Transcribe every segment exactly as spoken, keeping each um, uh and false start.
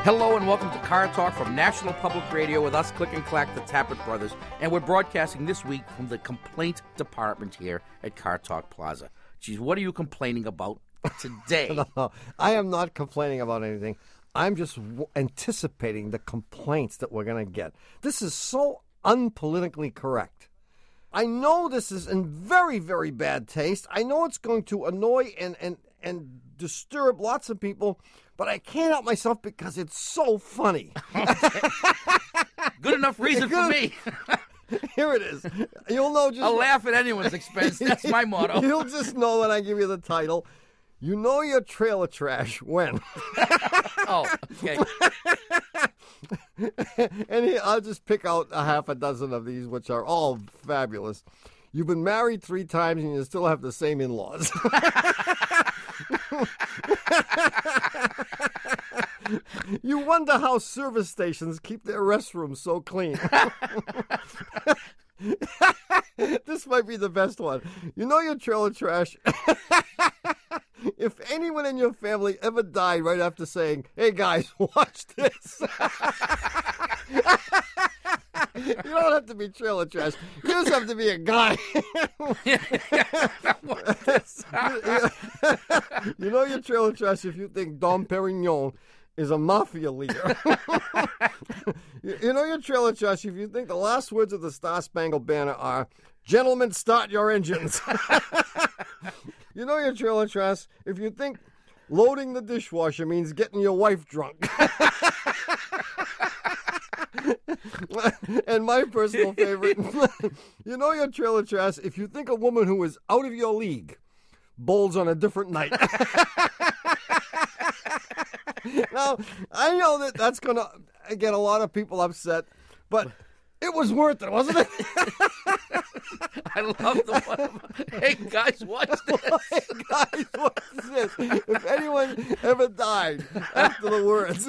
Hello and welcome to Car Talk from National Public Radio with us, Click and Clack, the Tappert Brothers. And we're broadcasting this week from the complaint department here at Car Talk Plaza. Geez, what are you complaining about today? No, I am not complaining about anything. I'm just w- anticipating the complaints that we're going to get. This is so unpolitically correct. I know this is in very, very bad taste. I know it's going to annoy and, and, and disturb lots of people, but I can't help myself because it's so funny. Good enough reason for me. Here it is. You'll know just... I'll laugh at anyone's expense. That's my motto. You'll just know when I give you the title. You know your trailer trash when. Oh, okay. And here, I'll just pick out a half a dozen of these, which are all fabulous. You've been married three times and you still have the same in-laws. You wonder how service stations keep their restrooms so clean. This might be the best one. You know your trailer trash. If anyone in your family ever died right after saying, "Hey guys, watch this." You don't have to be trailer trash. You just have to be a guy. You know your trailer trash if you think Dom Perignon is a mafia leader. You know your trailer trash if you think the last words of the Star Spangled Banner are, "Gentlemen, start your engines." You know your trailer trash if you think loading the dishwasher means getting your wife drunk. And my personal favorite, you know your trailer trash if you think a woman who is out of your league bowls on a different night. Now, I know that that's going to get a lot of people upset, but it was worth it, wasn't it? I love the one about, "Hey, guys, watch this." Hey, guys, watch this. If anyone ever died after the words.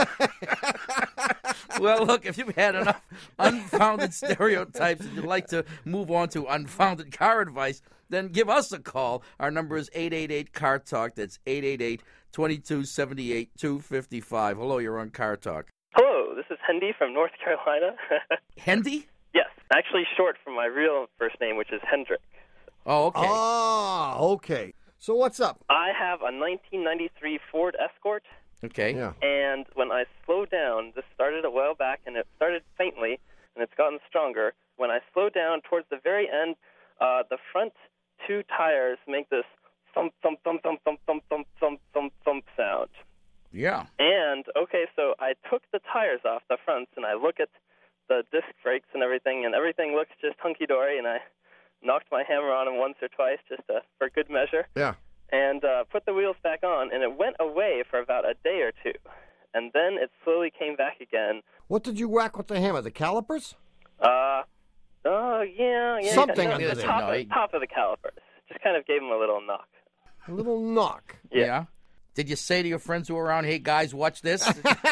Well, look, if you've had enough unfounded stereotypes and you'd like to move on to unfounded car advice, then give us a call. Our number is eight eight eight, C A R Talk. That's eight eight eight, two two seven eight, two five five. Hello, you're on Car Talk. Hello, this is Hendy from North Carolina. Hendy? Yes, actually short for my real first name, which is Hendrick. Oh, okay. Ah, okay. So what's up? I have a nineteen ninety-three Ford Escort, Okay. Yeah. and when I slow down, this started a while back, and it started faintly, and it's gotten stronger. When I slow down towards the very end, uh, the front two tires make this thump, thump, thump, thump, thump, thump, thump, thump, thump, thump sound. Yeah. And, okay, so I took the tires off the fronts, and I look at the disc brakes and everything, and everything looks just hunky-dory, and I knocked my hammer on them once or twice just to, for good measure. Yeah. And uh, put the wheels back on, and it went away for about a day or two. And then it slowly came back again. What did you whack with the hammer? The calipers? Uh, oh, yeah, yeah. Something no, under the there. top, No, of, he- top of the calipers. Just kind of gave him a little knock. A little knock. Yeah. Yeah. Did you say to your friends who were around, "Hey, guys, watch this"?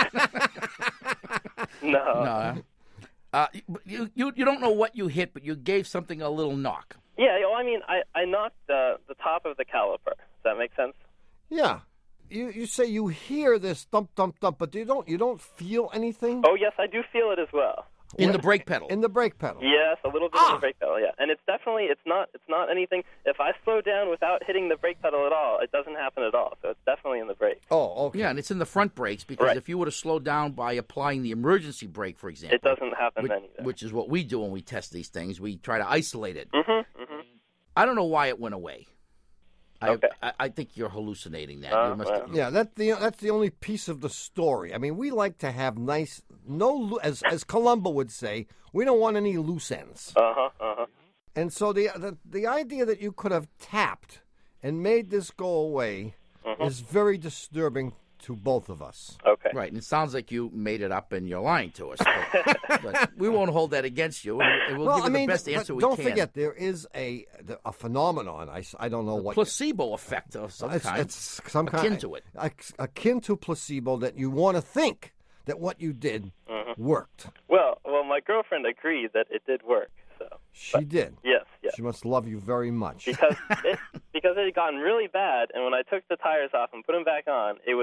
No. No. Uh, you, you you don't know what you hit, but you gave something a little knock. Yeah, well, I mean, I, I knocked the, the top of the caliper. Does that make sense? Yeah. You you say you hear this thump thump thump, but you don't you don't feel anything Oh, yes, I do feel it as well. In the brake pedal. in the brake pedal. Yes, a little bit Ah. of the brake pedal, yeah. And it's definitely, it's not it's not anything. If I slow down without hitting the brake pedal at all, it doesn't happen at all. So it's definitely in the brake. Oh, okay. Yeah, and it's in the front brakes because Right. if you were to slow down by applying the emergency brake, for example, It doesn't happen which, then either. which is what we do when we test these things. We try to isolate it. Mm-hmm, mm-hmm. I don't know why it went away. I, Okay. I, I think you're hallucinating that. Uh, you must, well. Yeah, that's the that's the only piece of the story. I mean, we like to have nice, no, lo- as as Columbo would say, we don't want any loose ends. Uh-huh, uh-huh. And so the the, the idea that you could have tapped and made this go away Mm-hmm. is very disturbing to both of us. Okay. Right, and it sounds like you made it up and you're lying to us. But, but we won't hold that against you, and and we'll well, give I you mean, the best but answer we don't can. forget there is a a phenomenon. I, s- I don't know what Placebo effect of some it's, kind. it's some kind akin to it. ac- akin to placebo, that you want to think that what you did Mm-hmm. worked. Well, well, my girlfriend agreed that it did work. So She did. yes, yes. She must love you very much. Because it, because it had gotten really bad, and when I took the tires off and put them back on, it was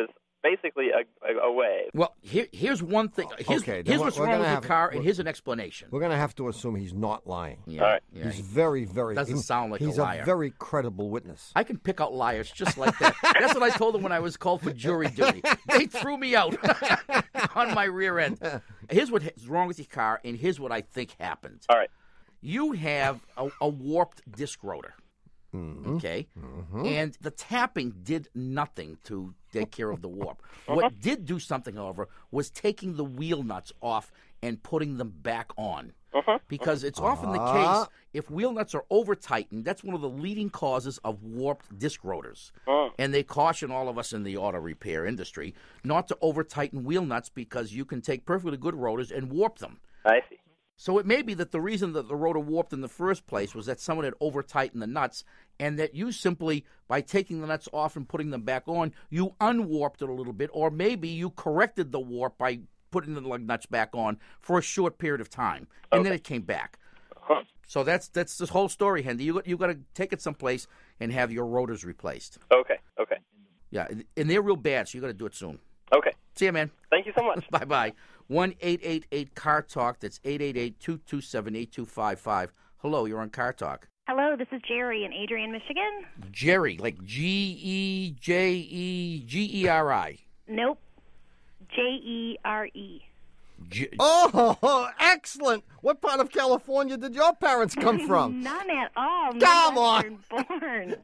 basically a, a, a wave. Well, here, here's one thing. Here's, Okay, then here's we're- what's we're wrong gonna with have- your car, we're- and here's an explanation. We're going to have to assume he's not lying. Yeah, All right. yeah. He's very, very... Doesn't sound like a he's liar. a very credible witness. I can pick out liars just like that. That's what I told them when I was called for jury duty. They threw me out on my rear end. Here's what's wrong with your car, and here's what I think happened. All right. You have a, a warped disc rotor, Mm-hmm. okay? And the tapping did nothing to take care of the warp. What did do something, however, was taking the wheel nuts off and putting them back on. Because it's often the Ah. case, if wheel nuts are over-tightened, that's one of the leading causes of warped disc rotors. Oh. And they caution all of us in the auto repair industry not to over-tighten wheel nuts because you can take perfectly good rotors and warp them. I see. So it may be that the reason that the rotor warped in the first place was that someone had over-tightened the nuts, and that you simply, by taking the nuts off and putting them back on, you unwarped it a little bit, or maybe you corrected the warp by putting the lug nuts back on for a short period of time, and then it came back. Huh. So that's that's this whole story, Hendy. You got you got to take it someplace and have your rotors replaced. Okay. Okay. Yeah, and they're real bad, so you got to do it soon. Okay. See you, man. Thank you so much. Bye bye. One eight eight eight car talk. That's eight eight eight two two seven eight two five five. Hello, you're on Car Talk. Hello, this is Jerry in Adrian, Michigan. Jerry, like G E J E G E R I. Nope. J E R E. J- Oh, excellent! What part of California did your parents come from? None at all. Come on. Born.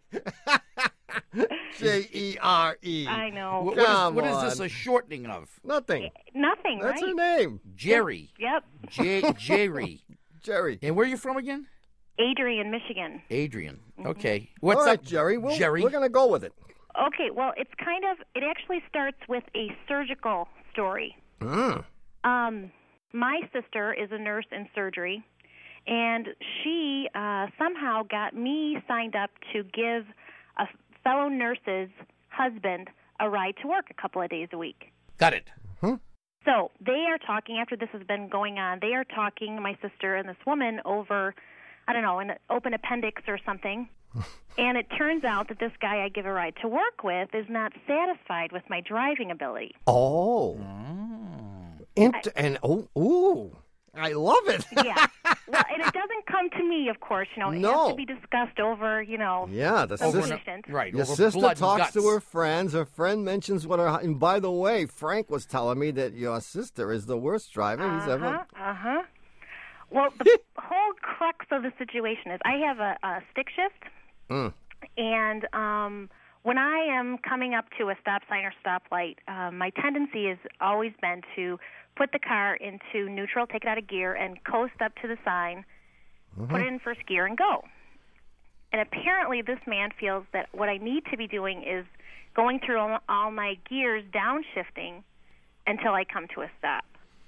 J E R E. I know. what, what is, Come what is this on. a shortening of? Nothing. Nothing, That's right? her name, Jerry. Yep. J- Jerry. Jerry. And where are you from again? Adrian, Michigan. Adrian. Okay. What's All right, up, Jerry? We'll, Jerry. We're going to go with it. Okay, well, it's kind of, it actually starts with a surgical story. Mm. Um, my sister is a nurse in surgery, and she uh, somehow got me signed up to give a fellow nurse's husband a ride to work a couple of days a week. Got it. So they are talking, after this has been going on, they are talking, my sister and this woman, over, I don't know, an open appendix or something. And it turns out that this guy I give a ride to work with is not satisfied with my driving ability. Oh. Int- and, oh, ooh. I love it. Yeah. Well, and it doesn't come to me, of course. You know, it No. has to be discussed over, you know, Yeah, the over sister, patient. Right. your over sister blood and talks to guts. her friends. Her friend mentions what her. And by the way, Frank was telling me that your sister is the worst driver he's Uh-huh, ever. uh-huh. Well, the whole crux of the situation is I have a, a stick shift, Mm. and um, when I am coming up to a stop sign or stoplight, um, my tendency has always been to put the car into neutral, take it out of gear, and coast up to the sign, put it in first gear, and go. And apparently this man feels that what I need to be doing is going through all, all my gears, downshifting, until I come to a stop.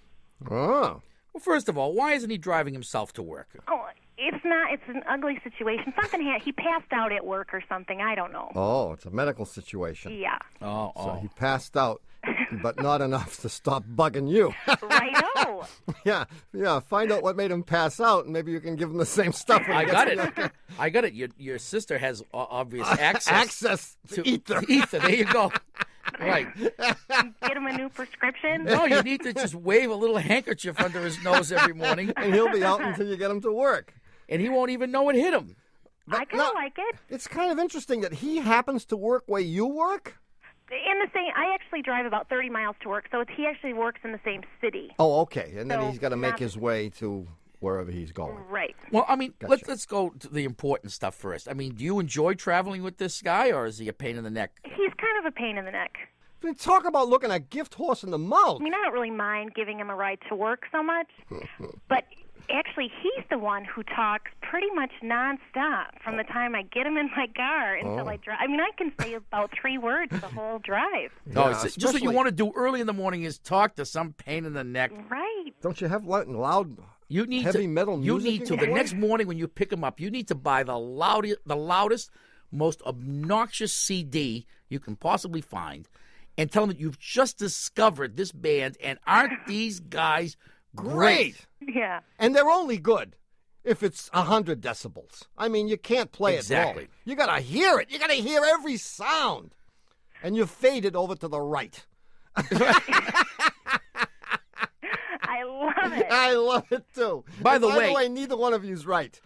Oh. Well, first of all, why isn't he driving himself to work? Oh, it's not. It's an ugly situation. Something ha- he passed out at work or something. I don't know. Oh, it's a medical situation. Yeah. Oh, So he passed out, but not enough to stop bugging you. Righto. yeah, yeah. Find out what made him pass out, and maybe you can give him the same stuff. When I he got gets it. in your- I got it. Your your sister has o- obvious access, Access to ether. to ether. There you go. Right. Get him a new prescription. No, you need to just wave a little handkerchief under his nose every morning, And he'll be out until you get him to work. and he won't even know it hit him. I kind of no. like it. It's kind of interesting that he happens to work where you work. In the same, I actually drive about thirty miles to work, so it's, he actually works in the same city. Oh, okay. And then So he's got to make not- his way to wherever he's going. Right. Well, I mean, let's Gotcha. let's go to the important stuff first. I mean, do you enjoy traveling with this guy, or is he a pain in the neck? He's kind of a pain in the neck. I mean, talk about looking a gift horse in the mouth. I mean, I don't really mind giving him a ride to work so much, but actually, he's the one who talks pretty much nonstop from the time I get him in my car until Oh. I drive. I mean, I can say about three words the whole drive. No, Yeah, it's just what you especially- want to do early in the morning is talk to some pain in the neck. Right. Don't you have loud, loud You need heavy to, metal You music need in to your the voice? next morning when you pick him up. You need to buy the loudest, the loudest, most obnoxious C D you can possibly find, and tell him that you've just discovered this band, and aren't these guys great? Yeah. And they're only good if it's one hundred decibels. I mean, you can't play Exactly. it low. You got to hear it. You got to hear every sound. And you fade it over to the right. I love it. I love it too. By And the by way- the way, neither one of you's right.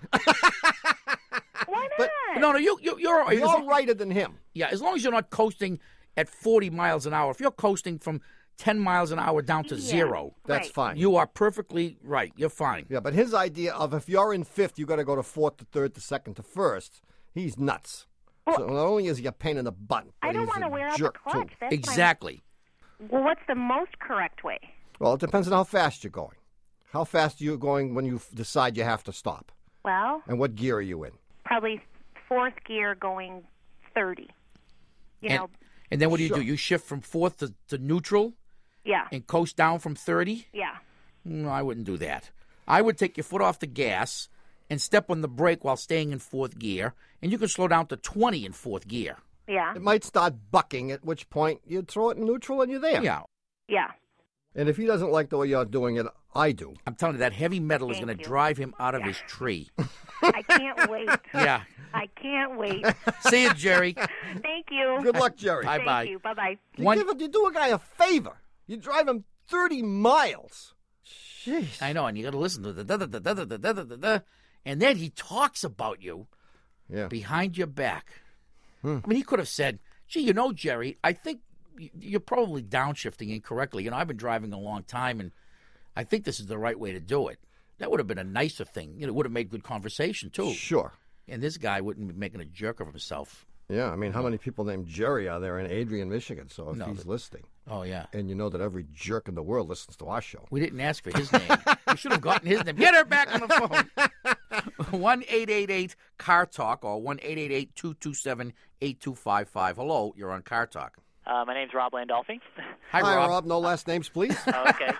Why But- not? No, no, you, you, you're all right. As You're long- righter than him. Yeah, as long as you're not coasting at forty miles an hour. If you're coasting from ten miles an hour down to Yeah. zero, That's Right. fine. you are perfectly right. You're fine. Yeah, but his idea of if you're in fifth, you got to go to fourth to third to second to first. He's nuts. so not only is he a pain in the butt, but I don't he's want to a wear out the jerk clutch. too. That's my- Exactly. Well, what's the most correct way? Well, it depends on how fast you're going. How fast are you going when you f- decide you have to stop? Well, And what gear are you in? probably fourth gear going thirty. You And, know, and then what do you Sure. do? You shift from fourth to, to neutral yeah, and coast down from thirty? yeah. No, I wouldn't do that. I would take your foot off the gas and step on the brake while staying in fourth gear, and you can slow down to twenty in fourth gear. Yeah, It might start bucking, at which point you throw it in neutral and you're there. Yeah. yeah. And if he doesn't like the way you're doing it, I do. I'm telling you, that heavy metal is Thank going to you. drive him out of his tree. I can't wait. Yeah. I can't wait. See you, Jerry. Thank you. Good luck, Jerry. Bye. Thank you. Bye bye. You, One- give, you do a guy a favor. You drive him thirty miles. Jeez. I know, and you got to listen to the da da da da da da da da da da, and then he talks about you Yeah. behind your back. Hmm. I mean, he could have said, "Gee, you know, Jerry, I think y- you're probably downshifting incorrectly. You know, I've been driving a long time, and I think this is the right way to do it." That would have been a nicer thing. You know, it would have made good conversation too. Sure. And this guy wouldn't be making a jerk of himself. Yeah, I mean, how many people named Jerry are there in Adrian, Michigan? So if No, he's listening, Oh yeah, and you know that every jerk in the world listens to our show. we didn't ask for his name. We should have gotten his name. Get her back on the phone. One eight eight eight Car Talk or one eight eight eight two two seven eight two five five. Hello, you're on Car Talk. Uh, my name's Rob Landolfi. Hi, Hi, Rob. Rob. No last names, please. Oh, okay.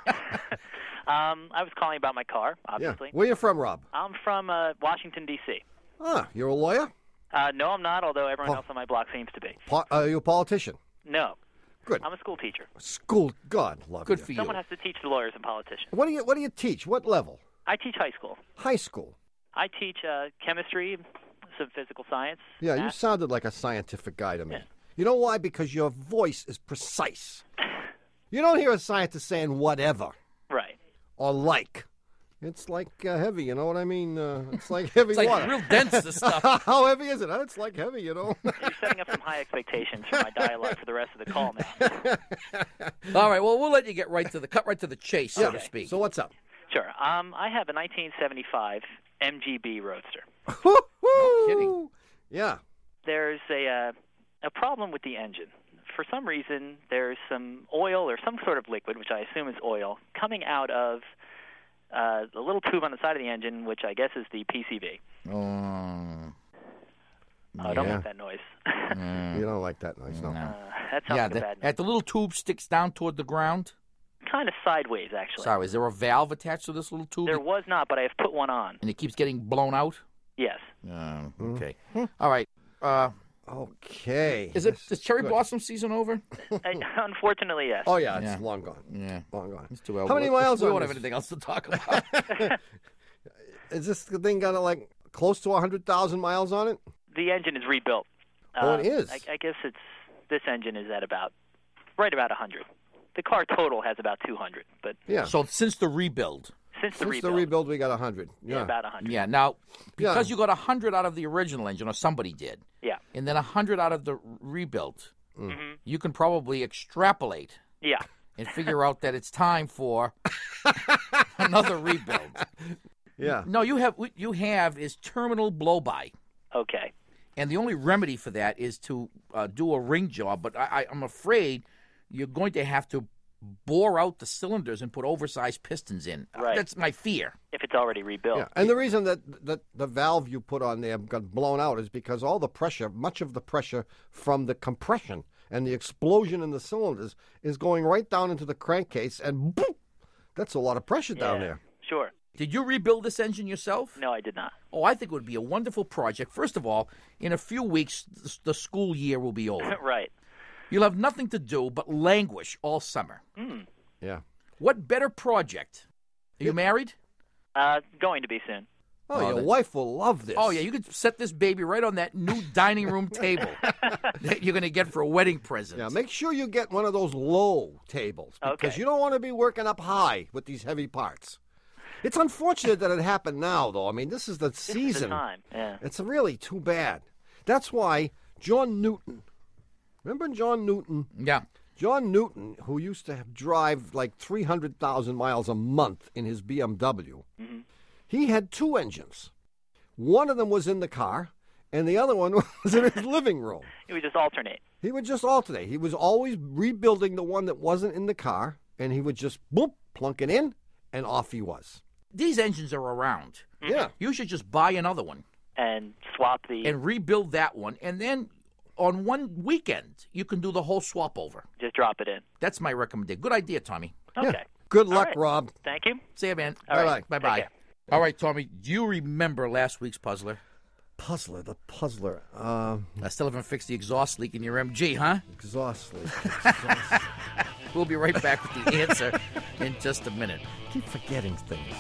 um, I was calling about my car, Yeah. obviously. Where you from, Rob? I'm from uh, Washington, D C Ah, you're a lawyer? Uh, no, I'm not, although everyone Oh. else on my block seems to be. Po- are you a politician? No. Good. I'm a school teacher. School. God love Good you. for you. Someone has to teach the lawyers and politicians. What do you What do you teach? What level? I teach high school. High school. I teach uh, chemistry, some physical science. Yeah, you math. sounded like a scientific guy to me. Yeah. You know why? Because your voice is precise. You don't hear a scientist saying whatever Right. or like. It's like uh, heavy, you know what I mean? Uh, it's like heavy It's like water. real dense, this stuff. How heavy is it? Huh? It's like heavy, you know. You're setting up some high expectations for my dialogue for the rest of the call now. All right, well, we'll let you get right to the cut right to the chase, so to Yeah. speak. So what's up? Sure. Um, I have a nineteen seventy-five M G B Roadster. No kidding. Yeah. There's a uh, a problem with the engine. For some reason, there's some oil or some sort of liquid, which I assume is oil, coming out of uh, the little tube on the side of the engine, which I guess is the P C V. Um, Oh, don't Yeah. make that noise. You don't like that noise, no. no. uh, that sounds Yeah, like a the, bad at the little tube sticks down toward the ground. Kind of sideways, actually. Sorry, is there a valve attached to this little tube? There was not, but I have put one on. And it keeps getting blown out? Yes. Um, okay. All right. Uh, Okay. is it This is cherry good. blossom season over? Uh, Unfortunately, yes. Oh, yeah, it's Yeah. long gone. Yeah. Long gone. It's too well. How many we, miles We on won't have this? anything else to talk about. Is this thing got like close to one hundred thousand miles on it? The engine is rebuilt. Oh, Uh, it is? I, I guess it's this engine is at about right about one hundred. The car total has about two hundred, but Yeah. So since the rebuild. since the Since rebuild, the rebuild, we got one hundred. yeah, Yeah. about one hundred. Yeah. Now, because Yeah. you got one hundred out of the original engine, or somebody did, Yeah. and then one hundred out of the rebuilt, hmm you can probably extrapolate Yeah. and figure out that it's time for another rebuild. Yeah. No, you have what you have is terminal blow-by, Okay. and the only remedy for that is to uh, do a ring job. But I, I, I'm afraid you're going to have to bore out the cylinders and put oversized pistons in. Right. That's my fear. If it's already rebuilt. Yeah. And the reason that, that the valve you put on there got blown out is because all the pressure, much of the pressure from the compression and the explosion in the cylinders is going right down into the crankcase, and boom, that's a lot of pressure down Yeah. there. Sure. Did you rebuild this engine yourself? No, I did not. Oh, I think it would be a wonderful project. First of all, in a few weeks, the- the school year will be over. Right. You'll have nothing to do but languish all summer. Mm. Yeah. What better project? Are you married? Uh, going to be soon. Oh, Oh, your that- wife will love this. Oh, yeah, you could set this baby right on that new dining room table that you're going to get for a wedding present. Yeah, make sure you get one of those low tables because Okay. you don't want to be working up high with these heavy parts. It's unfortunate that it happened now, though. I mean, this is the This is season. the time. Yeah. It's really too bad. That's why John Newton, remember John Newton? Yeah. John Newton, who used to have drive like three hundred thousand miles a month in his B M W, Mhm. he had two engines. One of them was in the car, and the other one was in his living room. It would just alternate. He would just alternate. He was always rebuilding the one that wasn't in the car, and he would just, boop, plunk it in, and off he was. These engines are around. Yeah. You should just buy another one And swap the. and rebuild that one, and then on one weekend you can do the whole swap over. just drop it in. That's my recommendation. Good idea, Tommy. Okay. Yeah. Good All luck, right. Rob. Thank you. See you, man. All right. Bye Take bye. care. All right, Tommy. Do you remember last week's puzzler? Puzzler, the puzzler. Uh, I still haven't fixed the exhaust leak in your M G, huh? exhaustly. We'll be right back with the answer in just a minute. Keep forgetting things.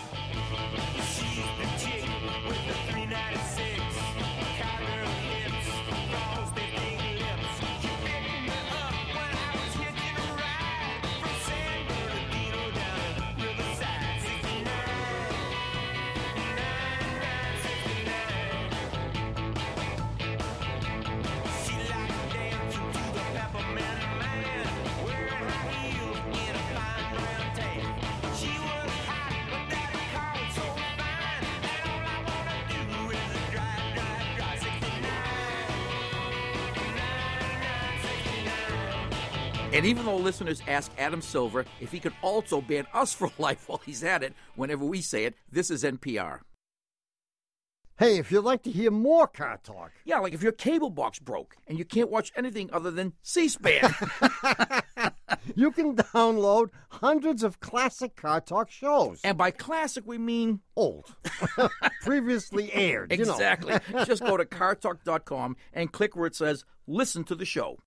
And even though listeners ask Adam Silver if he could also ban us for life while he's at it, whenever we say it, this is N P R. Hey, if you'd like to hear more car talk, Yeah, like if your cable box broke and you can't watch anything other than C-SPAN. you can download hundreds of classic car talk shows. And by classic, we mean Old. Previously aired. You know. exactly. Just go to car talk dot com and click where it says listen to the show.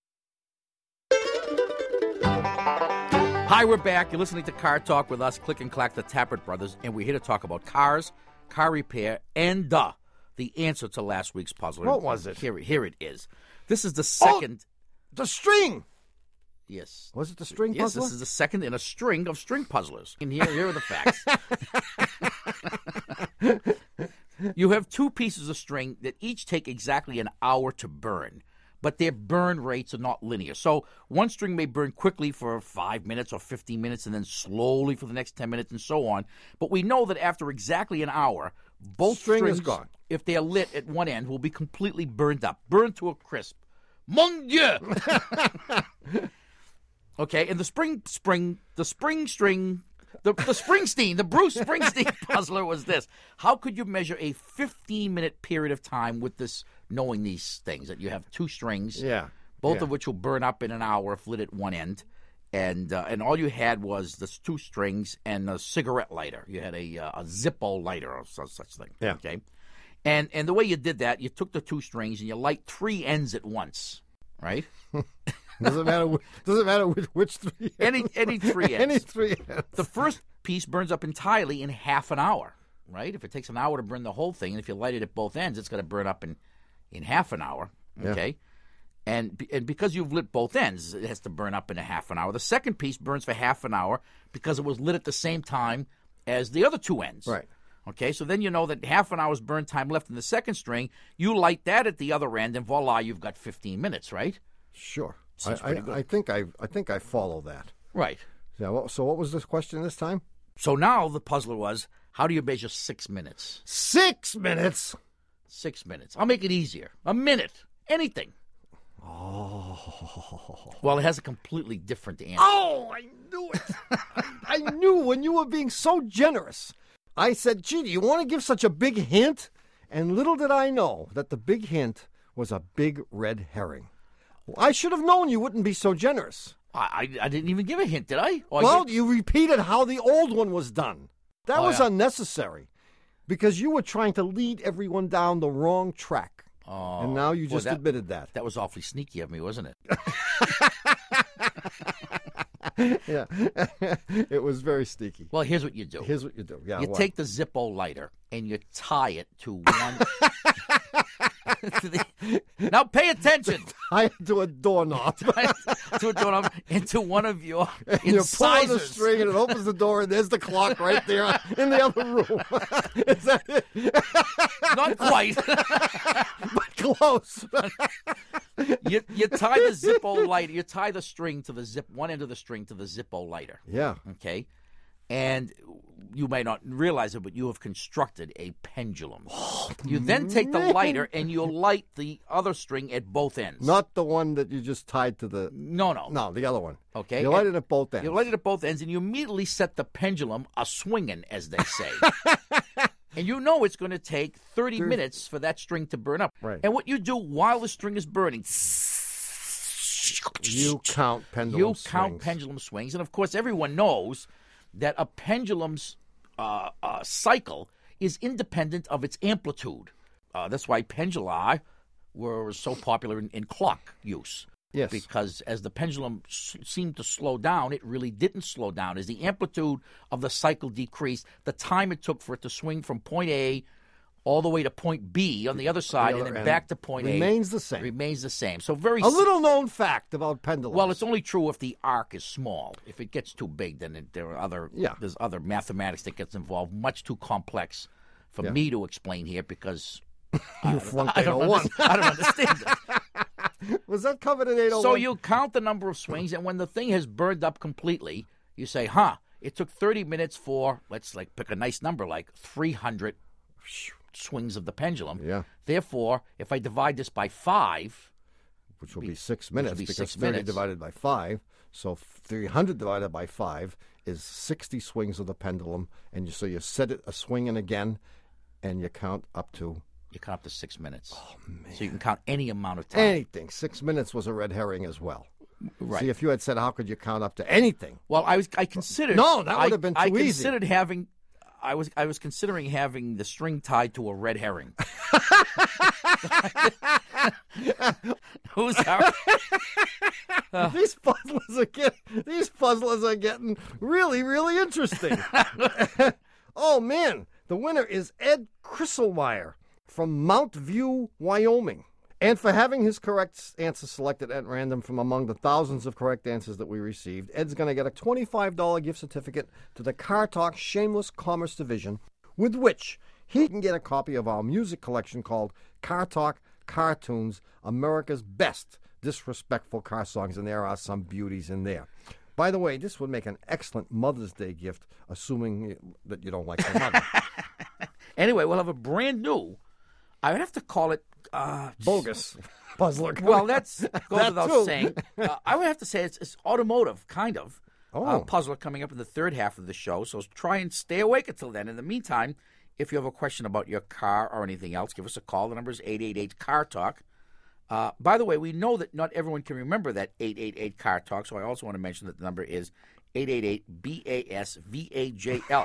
Hi, we're back. You're listening to Car Talk with us, Click and Clack, the Tappert Brothers, and we're here to talk about cars, car repair, and uh, the answer to last week's puzzle. What was it? Here, here it is. This is the second. The string. Yes. Was it the string Yes, puzzler? this is the second in a string of string puzzlers. And here, here are the facts. You have two pieces of string that each take exactly an hour to burn, but their burn rates are not linear. So one string may burn quickly for five minutes or fifteen minutes and then slowly for the next ten minutes and so on. But we know that after exactly an hour, both String is strings, gone. if they are lit at one end, will be completely burned up, burned to a crisp. Mon Dieu! Okay, and the spring spring, the spring string, the, the Springsteen, the Bruce Springsteen puzzler was this. How could you measure a fifteen-minute period of time with this, knowing these things, that you have two strings, Yeah. both yeah. of which will burn up in an hour if lit at one end, and uh, and all you had was the two strings and a cigarette lighter. You had a, uh, a Zippo lighter or such, such thing. Yeah. Okay, and and the way you did that, you took the two strings and you light three ends at once, right? Doesn't matter. wh- Doesn't matter which, which three. Any any three ends. Any three. ends. The first piece burns up entirely in half an hour, right? If it takes an hour to burn the whole thing, and if you light it at both ends, it's going to burn up in, in half an hour, okay? And, be- and because you've lit both ends, it has to burn up in a half an hour. The second piece burns for half an hour because it was lit at the same time as the other two ends. Right. Okay, so then you know that half an hour's burn time left in the second string. You light that at the other end, and voila, you've got fifteen minutes, right? Sure. I, Seems pretty I, good. I think I. I think I follow that. Right. Yeah. Well, so what was this question this time? So now the puzzler was, how do you measure six minutes? Six minutes. Six minutes. I'll make it easier. A minute. Anything. Oh. Well, it has a completely different answer. Oh, I knew it. I, I knew when you were being so generous. I said, gee, do you want to give such a big hint? And little did I know that the big hint was a big red herring. I should have known you wouldn't be so generous. I, I, I didn't even give a hint, did I? Oh, I Well, did- you repeated how the old one was done. That Oh, was yeah. unnecessary because you were trying to lead everyone down the wrong track. Oh, and now you boy, just that- admitted that. That was awfully sneaky of me, wasn't it? Yeah. It was very sneaky. Well, here's what you do. Here's what you do. Yeah. You what? take the Zippo lighter and you tie it to one. to the... Now pay attention. I to a doorknob. to a doorknob into one of your And you pull on the incisors. string and it opens the door and there's the clock right there in the other room. Is that it? Not quite. But close. you you tie the Zippo lighter. You tie the string to the zip one end of the string to the Zippo lighter. Yeah. Okay, and you may not realize it, but you have constructed a pendulum. You then take the lighter and you light the other string at both ends. Not the one that you just tied to the. no, no, No, the other one. Okay, You light and- it at both ends. You light it at both ends, and you immediately set the pendulum a swinging, as they say. And you know it's going to take thirty minutes for that string to burn up. Right. And what you do while the string is burning, You count pendulum you swings. count pendulum swings. And, of course, everyone knows that a pendulum's uh, uh, cycle is independent of its amplitude. Uh, that's why penduli were so popular in, in clock use. Yes. Because as the pendulum s- seemed to slow down, it really didn't slow down. As the amplitude of the cycle decreased, the time it took for it to swing from point A all the way to point B on the other side other and then end back to point A remains the same. remains the same. So very A s- little known fact about pendulums. well, it's only true if the arc is small. If it gets too big, then it, there are other Yeah. there's other mathematics that gets involved. Much too complex for Yeah. me to explain here because you flunked I eight don't, oh one. under- I don't understand it. Was that covered in eight oh one? So you count the number of swings, and when the thing has burned up completely, you say, huh, it took thirty minutes for, let's like pick a nice number, like three hundred swings of the pendulum. Yeah. Therefore, if I divide this by five, Which will be six minutes will be because six thirty minutes. divided by five. So three hundred divided by five is sixty swings of the pendulum. And you, so you set it a swinging again, and you count up to you count up to six minutes. Oh, man. So you can count any amount of time. anything. Six minutes was a red herring as well. Right. See, if you had said, how could you count up to anything? Well, I was I considered No, that would I- have been I too easy. considered having I was I was considering having the string tied to a red herring. Who's our These puzzlers are getting, these puzzlers are getting really, really interesting. Oh, man. The winner is Ed Krisselmeyer from Mount View, Wyoming. And for having his correct answer selected at random from among the thousands of correct answers that we received, Ed's going to get a twenty-five dollars gift certificate to the Car Talk Shameless Commerce Division, with which he can get a copy of our music collection called Car Talk Cartoons, America's Best Disrespectful Car Songs, and there are some beauties in there. By the way, this would make an excellent Mother's Day gift, assuming that you don't like your mother. Anyway, we'll have a brand new. I would have to call it. Uh, Bogus puzzler. well, that's goes That without too. saying. Uh, I would have to say it's, it's automotive, kind of. Oh. Uh, puzzler coming up in the third half of the show. So try and stay awake until then. In the meantime, if you have a question about your car or anything else, give us a call. The number is eight eight eight car talk. Uh, by the way, we know that not everyone can remember that eight eight eight car talk, so I also want to mention that the number is eight eight eight B A S V A J L.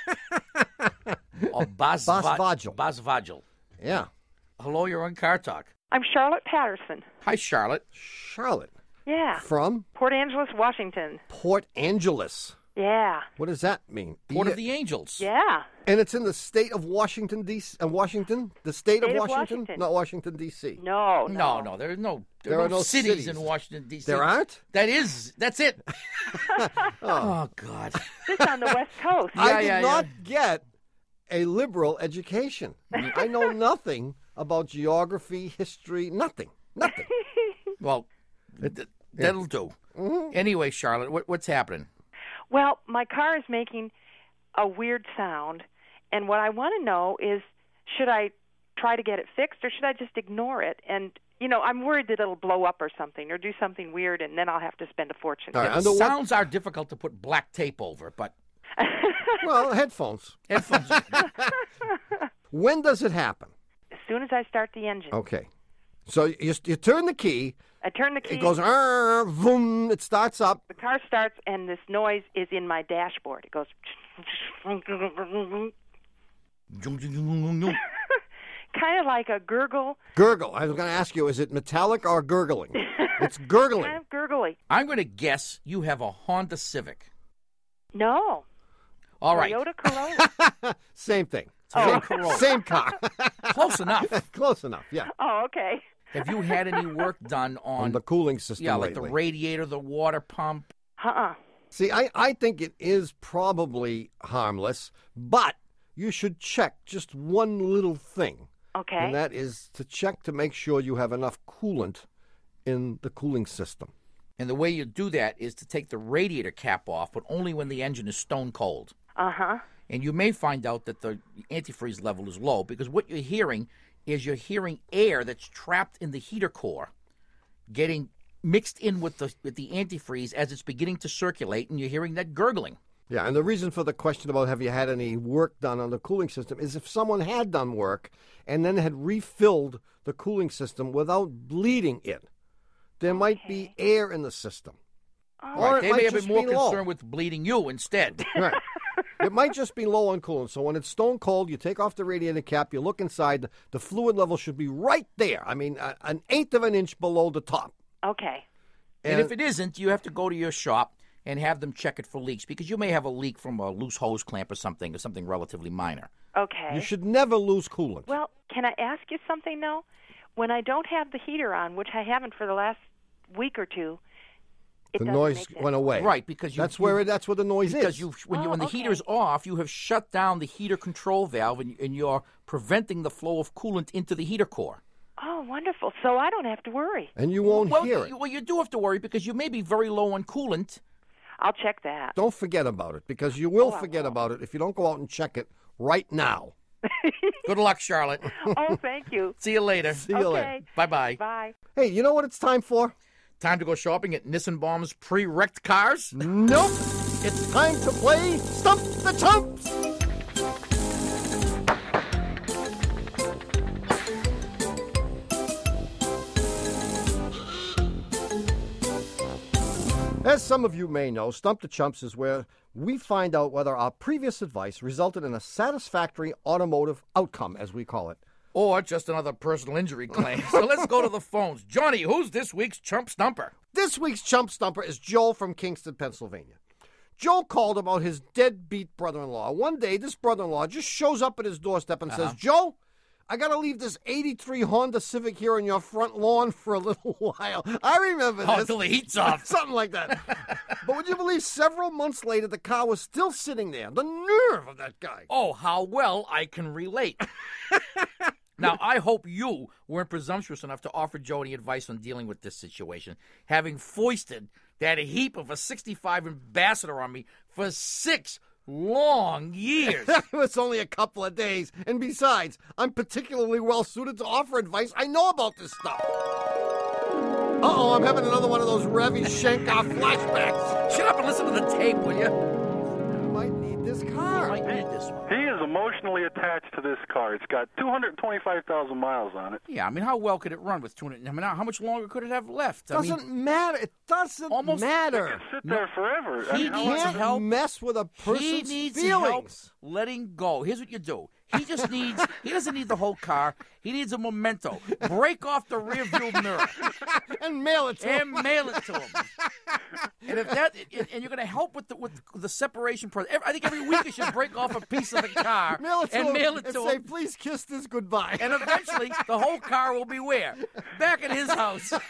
Or Bas Basvagel. Basvagel. Yeah. Hello, you're on Car Talk. I'm Charlotte Patterson. Hi, Charlotte. Charlotte. Yeah. From Port Angeles, Washington. Port Angeles. Yeah. What does that mean? Port Yeah. of the Angels. Yeah. And it's in the state of Washington, D C. Uh, Washington? The state, State of of Washington? Washington. Not Washington, D C. No, No, no. no, there is no there, There are are no, no cities, cities. in Washington D C. There aren't? That is, that's it. oh. God. It's on the West Coast. Yeah, I did yeah, not get a liberal education. I know nothing about geography, history, nothing. Nothing. Well, th- that'll do. Anyway, Charlotte, what, what's happening? Well, my car is making a weird sound, and what I want to know is, should I try to get it fixed, or should I just ignore it? And, you know, I'm worried that it'll blow up or something, or do something weird, and then I'll have to spend a fortune. All right, The under what- sounds are difficult to put black tape over, but Well, headphones. headphones. When does it happen? As soon as I start the engine, Okay. So you, you turn the key, I turn the key, it goes, "Arr, vroom," it starts up. the car starts, and this noise is in my dashboard. It goes... kind of like a gurgle. Gurgle. I was going to ask you, is it metallic or gurgling? It's gurgling. Kind of gurgly. I'm going to guess you have a Honda Civic. No. All right. Toyota Corolla. Same thing. Toyota Same, Corolla. same car. Close enough. Close enough, yeah. Oh, okay. Have you had any work done on, On the cooling system yeah, like lately. the radiator, the water pump? Uh-uh. See, I, I think it is probably harmless, but you should check just one little thing. Okay. And that is to check to make sure you have enough coolant in the cooling system. And the way you do that is to take the radiator cap off, but only when the engine is stone cold. Uh-huh. And you may find out that the antifreeze level is low because what you're hearing is you're hearing air that's trapped in the heater core getting mixed in with the with the antifreeze as it's beginning to circulate, and you're hearing that gurgling. Yeah, and the reason for the question about have you had any work done on the cooling system is if someone had done work and then had refilled the cooling system without bleeding it, there might be air in the system. Oh. Or it They might may have just been more be low. concerned with bleeding you instead. Right. It might just be low on coolant. So when it's stone cold, you take off the radiator cap, you look inside, the, the fluid level should be right there. I mean, a, an eighth of an inch below the top. Okay. And, and if it isn't, you have to go to your shop and have them check it for leaks because you may have a leak from a loose hose clamp or something, or something relatively minor. Okay. You should never lose coolant. Well, can I ask you something, though? When I don't have the heater on, which I haven't for the last week or two, it the doesn't noise make that went away. Right, because you, that's you, where it, that's where the noise because is. you when you Oh, when the okay. heater's off, you have shut down the heater control valve and, and you're preventing the flow of coolant into the heater core. Oh, wonderful. So I don't have to worry. And you won't well, hear it. you, well, you do have to worry because you may be very low on coolant. I'll check that. Don't forget about it because you will Oh, I forget won't. about it if you don't go out and check it right now. Good luck, Charlotte. Oh, thank you. See you later. See you later. Okay. Bye-bye. Bye. Hey, you know what it's time for? Time to go shopping at Nissenbaum's pre-wrecked cars? Nope. It's time to play Stump the Chumps. As some of you may know, Stump the Chumps is where we find out whether our previous advice resulted in a satisfactory automotive outcome, as we call it. Or just another personal injury claim. So let's go to the phones. Johnny, who's this week's Chump Stumper? This week's Chump Stumper is Joel from Kingston, Pennsylvania. Joel called about his deadbeat brother-in-law. One day, this brother-in-law just shows up at his doorstep and Uh-huh. says, Joe, I got to leave this eighty-three Honda Civic here on your front lawn for a little while. I remember Oh, this. until the heat's off. Something like that. But would you believe several months later, the car was still sitting there? The nerve of that guy. Oh, how well I can relate. Now, I hope you weren't presumptuous enough to offer Joe any advice on dealing with this situation, having foisted that heap of a sixty-five Ambassador on me for six long years. It's only a couple of days. And besides, I'm particularly well suited to offer advice. I know about this stuff. Uh-oh, I'm having another one of those Ravi Shankar flashbacks. Shut up and listen to the tape, will you? You might need this car. I need this one. He is emotionally attached to this car. It's got two hundred twenty-five thousand miles on it. Yeah, I mean, how well could it run with two hundred? I mean, how much longer could it have left? I mean, Doesn't matter. It doesn't Almost- matter. Sit there forever. I He mean, how needs long- Can't help. mess with a person's he needs feelings. help letting go. Here's what you do. He just needs, he doesn't need the whole car. He needs a memento. Break off the rear view mirror And mail it to and him. mail it to him. And if that, and and you're going to help with the with the separation process. I think every week you should break off a piece of the car Mail it to and him mail it and to say, him. please kiss this goodbye. And eventually, the whole car will be where? Back at his house. Give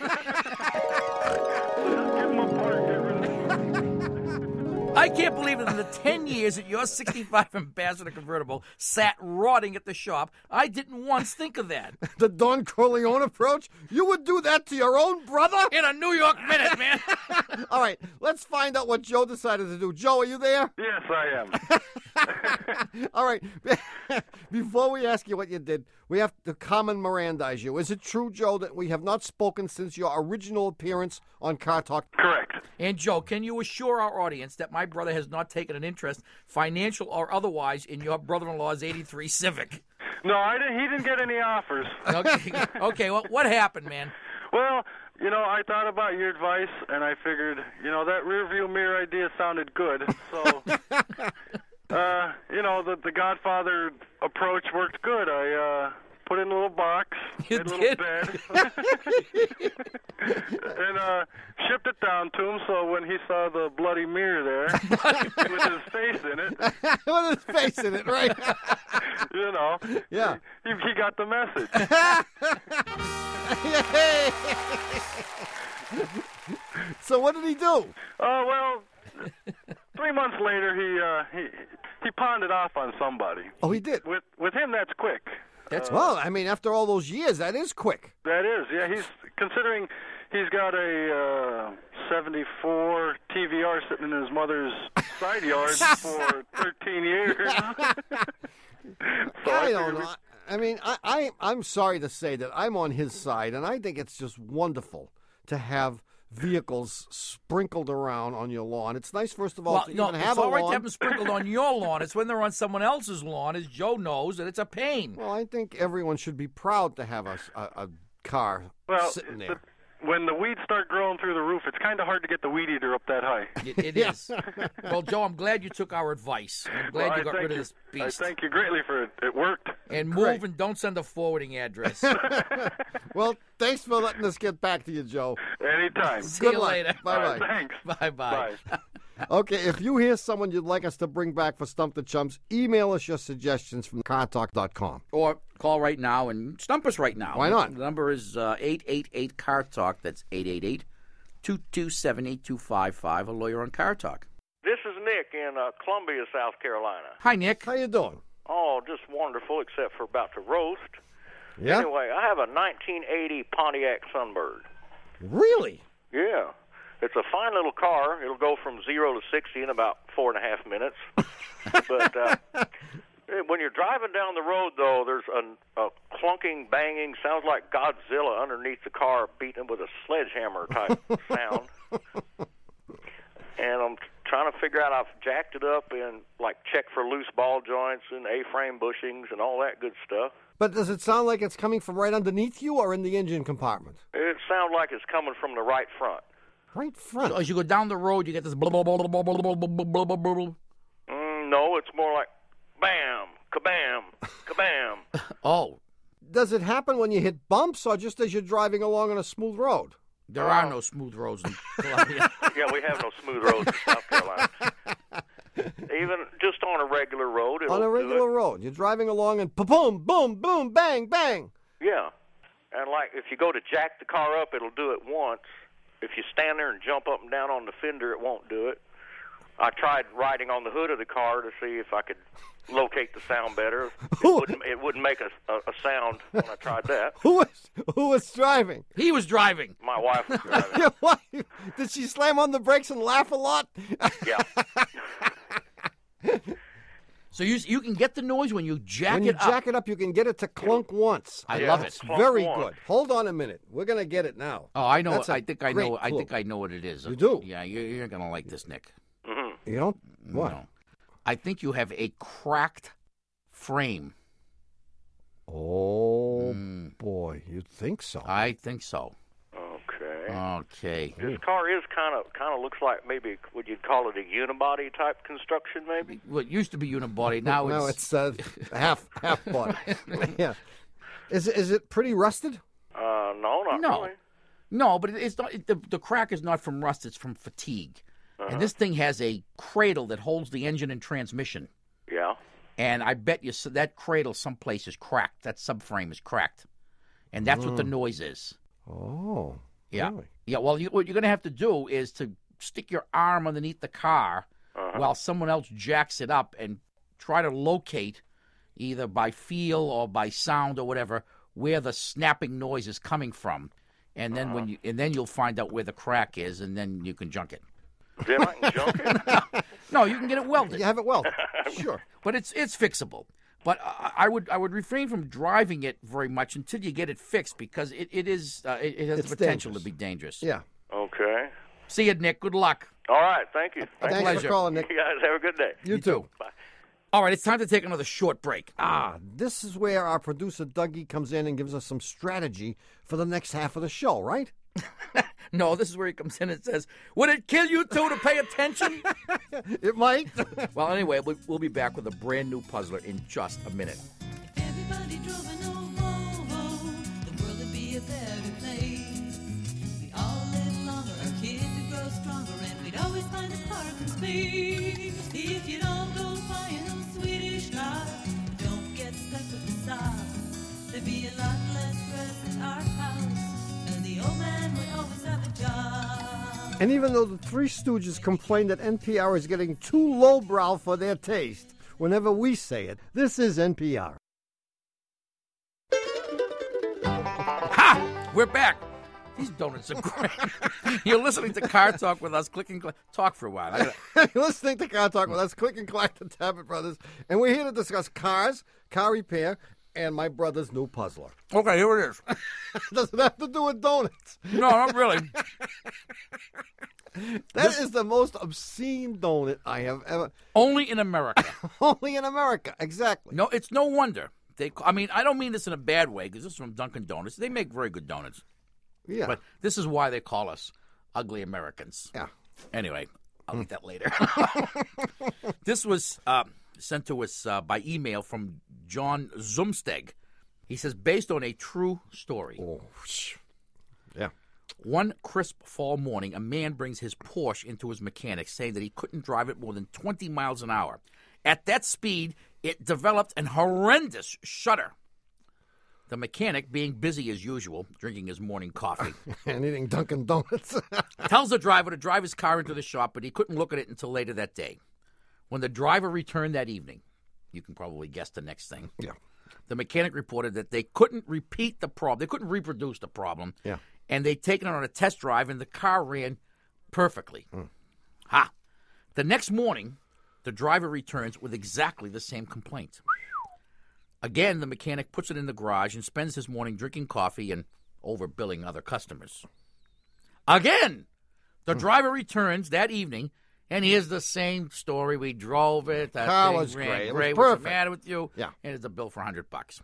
him a part, get rid of it. I can't believe that in the ten years that your sixty-five Ambassador convertible sat rotting at the shop, I didn't once think of that. The Don Corleone approach? You would do that to your own brother? In a New York minute, man. All right, let's find out what Joe decided to do. Joe, are you there? Yes, I am. All right. Before we ask you what you did, we have to common Mirandize you. Is it true, Joe, that we have not spoken since your original appearance on Car Talk? Correct. And Joe, can you assure our audience that my brother has not taken an interest, financial or otherwise, in your brother-in-law's eighty-three Civic? No, I didn't, he didn't get any offers. Okay, okay. Well, what happened, man? Well, you know, I thought about your advice, and I figured, you know, that rear view mirror idea sounded good. So, uh, you know, the, the Godfather approach worked good. I uh, put it in a little box, You made a did? little bed, and uh, shipped it down to him. So when he saw the bloody mirror there with his face in it, With his face in it, right? you know, Yeah. he, he got the message. So what did he do? Oh well, three months later, he uh, he he pawned it off on somebody. Oh, he did. With with him, that's quick. That's Well, I mean, after all those years, that is quick. That is, yeah. He's considering he's got a uh, seventy-four T V R sitting in his mother's side yard for thirteen years. So I figured don't we- know. I mean, I, I, I'm sorry to say that I'm on his side, and I think it's just wonderful to have vehicles sprinkled around on your lawn. It's nice, first of all, Well, to no, even it's have a all right lawn. to have them sprinkled on your lawn. It's when they're on someone else's lawn, as Joe knows, and it's a pain. Well, I think everyone should be proud to have a, a, a car Well, sitting the- there. when the weeds start growing through the roof, it's kind of hard to get the weed eater up that high. It, it is. Well, Joe, I'm glad you took our advice. I'm glad Well, you I got thank rid of you- this beast. I thank you greatly for it. It worked. And Great. move and don't send a forwarding address. Well, thanks for letting us get back to you, Joe. Anytime. See Good you luck. later. Bye-bye. All right, thanks. Bye-bye. Bye. Okay, if you hear someone you'd like us to bring back for Stump the Chumps, email us your suggestions from car talk dot com. Or call right now and stump us right now. Why not? The number is uh, eight eight eight, C A R Talk. That's eight eight eight, two two seven, eight two five five. A lawyer on Car Talk. This is Nick in uh, Columbia, South Carolina. Hi, Nick. How you doing? Oh, just wonderful, except for about to roast. Yeah? Anyway, I have a nineteen eighty Pontiac Sunbird. Really? Yeah. It's a fine little car. It'll go from zero to sixty in about four and a half minutes. But uh, when you're driving down the road, though, there's a, a clunking, banging, sounds like Godzilla underneath the car beating it with a sledgehammer type sound. And I'm trying to figure out, I've jacked it up and, like, checked for loose ball joints and A-frame bushings and all that good stuff. But does it sound like it's coming from right underneath you or in the engine compartment? It sounds like it's coming from the right front. Right front. So as you go down the road, you get this blah, blah, blah, blah, blah, blah, blah, blah, blah, blah, blah. Mm, no, it's more like bam, kabam, kabam. Oh, Does it happen when you hit bumps or just as you're driving along on a smooth road? there are no smooth roads in Columbia. Yeah, we have no smooth roads in South Carolina. Even just on a regular road, it'll On a do regular it. road. You're driving along and boom, boom, boom, bang, bang. Yeah, and like if you go to jack the car up, it'll do it once. If you stand there and jump up and down on the fender, it won't do it. I tried riding on the hood of the car to see if I could locate the sound better. It wouldn't, it wouldn't make a, a, a sound when I tried that. Who was who was driving? He was driving. My wife was driving. Your wife. Did she slam on the brakes and laugh a lot? Yeah. So you you can get the noise when you jack When you it up. jack it up, you can get it to clunk once. I Yeah, love it. It's clunk very once. good. Hold on a minute. We're gonna get it now. Oh, I know. That's a I think I great know. I clue. think I know what it is. You do? Yeah, you're, you're gonna like this, Nick. You don't? What? No. I think you have a cracked frame. Oh Mm. boy, you'd think so. I think so. Okay. Okay. This car is kind of kind of looks like maybe would you call it a unibody type construction maybe? Well, it used to be unibody. Now no, it's, it's uh, half half body. Yeah. Is it- is it pretty rusted? Uh, no, not No. really. no, but it's not. It, the the crack is not from rust. It's from fatigue. And this thing has a cradle that holds the engine and transmission. Yeah. And I bet you s- that cradle someplace is cracked. That subframe is cracked, and that's what the noise is. Oh. Yeah. Really? Yeah, well, you, what you're going to have to do is to stick your arm underneath the car while someone else jacks it up and try to locate, either by feel or by sound or whatever, where the snapping noise is coming from. And then when you and then you'll find out where the crack is, and then you can junk it. Then I can junk it. No, you can get it welded, You have it well. Sure. but it's it's fixable. But I, I would I would refrain from driving it very much until you get it fixed, because it, it is uh, it, it has It's the potential dangerous. to be dangerous. Yeah. Okay. See you, Nick. Good luck. All right. Thank you. Thanks pleasure. for calling, Nick. You guys have a good day. You, too. Bye. All right, it's time to take another short break. Ah, this is where our producer Dougie comes in and gives us some strategy for the next half of the show, right? No, this is where he comes in and says, "Would it kill you two to pay attention?" It might. Well, anyway, we- we'll be back with a brand new puzzler in just a minute. Everybody drove an old a better place. We'd all live longer, our kids would grow stronger, and we'd always find a parking space. If you don't go buying those Swedish cars, don't get stuck with the sauce. There'd be a lot less stress at our house, and the old man would always have a job. And even though the Three Stooges complain that N P R is getting too lowbrow for their taste, whenever we say it, this is N P R. Ha! We're back. These donuts are great. You're listening to Car Talk with us. Click and click. Talk for a while. I gotta... You're listening to Car Talk with us. Click and clack the Tappet Brothers. And we're here to discuss cars, car repair, and my brother's new puzzler. Okay, here it is. Does it have to do with donuts? No, not really. That this... is the most obscene donut I have ever... Only in America. Only in America, exactly. No, it's no wonder. They, I mean, I don't mean this in a bad way, because this is from Dunkin' Donuts. They make very good donuts. Yeah. But this is why they call us ugly Americans. Yeah. Anyway, I'll eat that later. This was uh, sent to us uh, by email from John Zumsteg. He says, based on a true story. Oh, yeah. One crisp fall morning, a man brings his Porsche into his mechanic, saying that he couldn't drive it more than twenty miles an hour. At that speed, it developed an horrendous shudder. The mechanic, being busy as usual, drinking his morning coffee, and eating Dunkin' Donuts, tells the driver to drive his car into the shop, but he couldn't look at it until later that day. When the driver returned that evening, you can probably guess the next thing. Yeah. The mechanic reported that they couldn't repeat the problem. They couldn't reproduce the problem. Yeah. And they'd taken it on a test drive, and the car ran perfectly. Mm. Ha! The next morning, the driver returns with exactly the same complaint. Again, the mechanic puts it in the garage and spends his morning drinking coffee and overbilling other customers. Again, the mm. driver returns that evening, and here's the same story. We drove it. That car thing was ran great. It great. was What's perfect. the matter with you? Yeah. And it's a bill for one hundred bucks.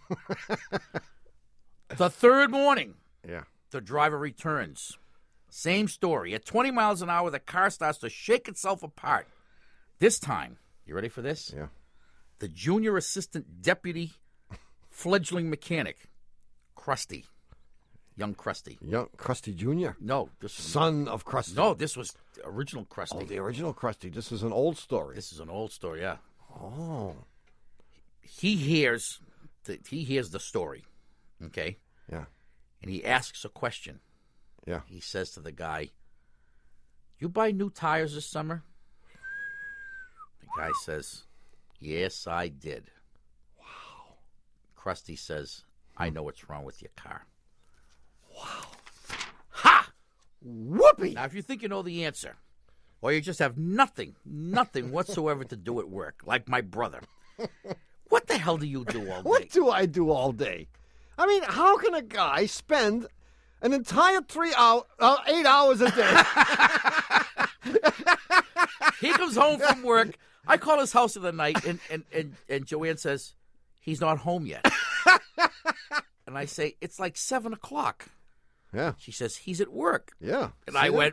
The third morning, yeah, the driver returns. Same story. At twenty miles an hour, the car starts to shake itself apart. This time, you ready for this? Yeah. The junior assistant deputy fledgling mechanic, Krusty. Young Krusty. Young Krusty Junior? No. This Son of Krusty. No, this was the original Krusty. Oh, the original Krusty. This is an old story. This is an old story, yeah. Oh. He hears the, he hears the story, okay? Yeah. And he asks a question. Yeah. He says to the guy, you buy new tires this summer? The guy says, yes, I did. Wow. Krusty says, I know what's wrong with your car. Wow. Ha! Whoopee! Now, if you think you know the answer, or you just have nothing, nothing whatsoever to do at work, like my brother, what the hell do you do all day? What do I do all day? I mean, how can a guy spend an entire three hour, uh, eight hours a day? He comes home from work. I call his house of the night, and, and, and, and Joanne says, he's not home yet. And I say, it's like seven o'clock. Yeah. She says, he's at work. Yeah. And See I that? went,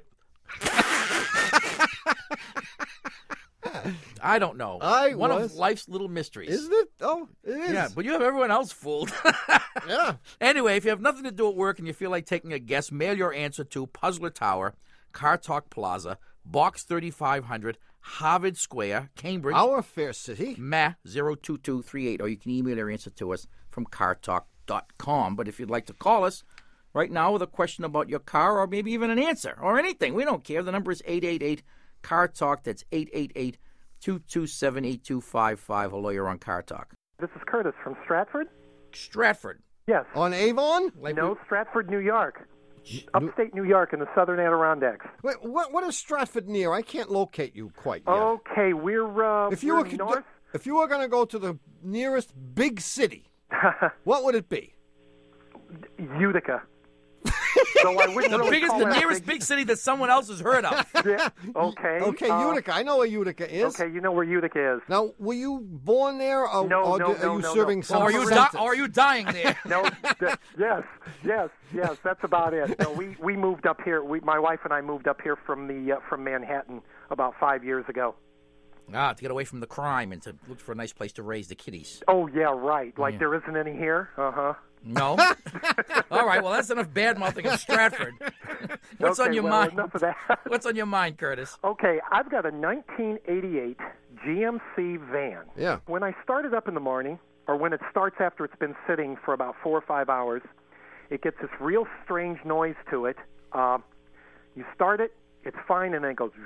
I don't know. I One was. of life's little mysteries. Isn't it? Oh, it is. Yeah, but you have everyone else fooled. Yeah. Anyway, if you have nothing to do at work and you feel like taking a guess, mail your answer to Puzzler Tower, Car Talk Plaza, Box thirty-five hundred, Harvard Square, Cambridge. Our fair city. Ma zero two two three eight, or you can email your answer to us from car talk dot com. But if you'd like to call us right now with a question about your car, or maybe even an answer, or anything, we don't care. The number is eight eight eight, C A R Talk. That's eight eight eight, two two seven, eight two five five. Hello, you're on Car Talk. This is Curtis from Stratford. Stratford. Yes. On Avon? Like no, we... Stratford, New York. Upstate New York in the southern Adirondacks. Wait, what, what is Stratford near? I can't locate you quite yet. Okay, we're, uh, if you we're were, north. If you were going to go to the nearest big city, what would it be? Utica. So I wouldn't the really biggest, call the that nearest big... big city that someone else has heard of. Yeah. Okay. Okay, uh, Utica. I know where Utica is. Okay, you know where Utica is. Now, were you born there, or, No, or no, do, no, are you no, serving no. some Or are you, sentence? di- or are you dying there? No. Th- yes. Yes. Yes. That's about it. No, we we moved up here. We, my wife and I moved up here from the uh, from Manhattan about five years ago. Ah, to get away from the crime and to look for a nice place to raise the kitties. Oh, yeah, right. Like Yeah. there isn't any here? Uh-huh. No? All right, well, that's enough bad-mouthing of Stratford. What's Okay, on your well, mind? enough of that. What's on your mind, Curtis? Okay, I've got a nineteen eighty-eight G M C van. Yeah. When I start it up in the morning, or when it starts after it's been sitting for about four or five hours, it gets this real strange noise to it. Uh, you start it, it's fine, and then it goes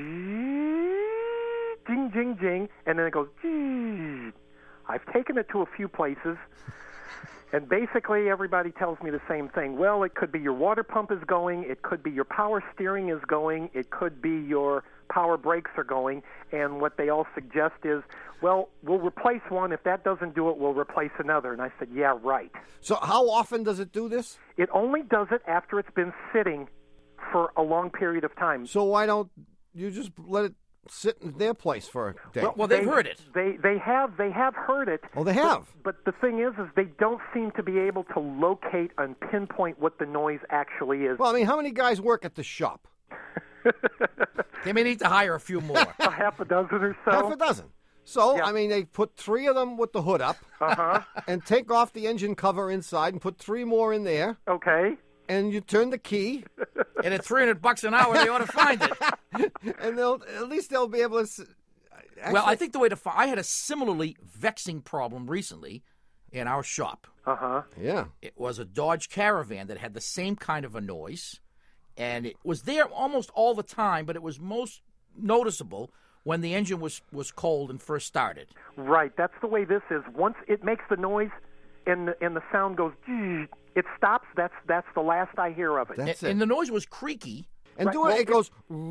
jing, jing, jing, and then it goes jing. I've taken it to a few places, and basically everybody tells me the same thing. Well, it could be your water pump is going, it could be your power steering is going, it could be your power brakes are going, and what they all suggest is, well, we'll replace one. If that doesn't do it, we'll replace another. And I said, yeah, right. So how often does it do this? It only does it after it's been sitting for a long period of time. So why don't you just let it sit in their place for a day? Well, they've they, heard it. They they have they have heard it. Oh, they but- have? But, the thing is, is they don't seem to be able to locate and pinpoint what the noise actually is. Well, I mean, how many guys work at the shop? They may need to hire a few more. A half a dozen or so. Half a dozen. So, Yeah. I mean, they put three of them with the hood up Uh-huh. and take off the engine cover inside and put three more in there, Okay. and you turn the key, And at three hundred bucks an hour, they ought to find it. and they'll at least they'll be able to. s- Actually, Well, I think the way to find... I had a similarly vexing problem recently in our shop. Uh-huh. yeah. It was a Dodge Caravan that had the same kind of a noise, and it was there almost all the time, but it was most noticeable when the engine was, was cold and first started. Right. That's the way this is. Once it makes the noise and the, and the sound goes, "Zzz," it stops. That's that's the last I hear of it. That's and, it. and the noise was creaky. And Right, do it. well, It goes.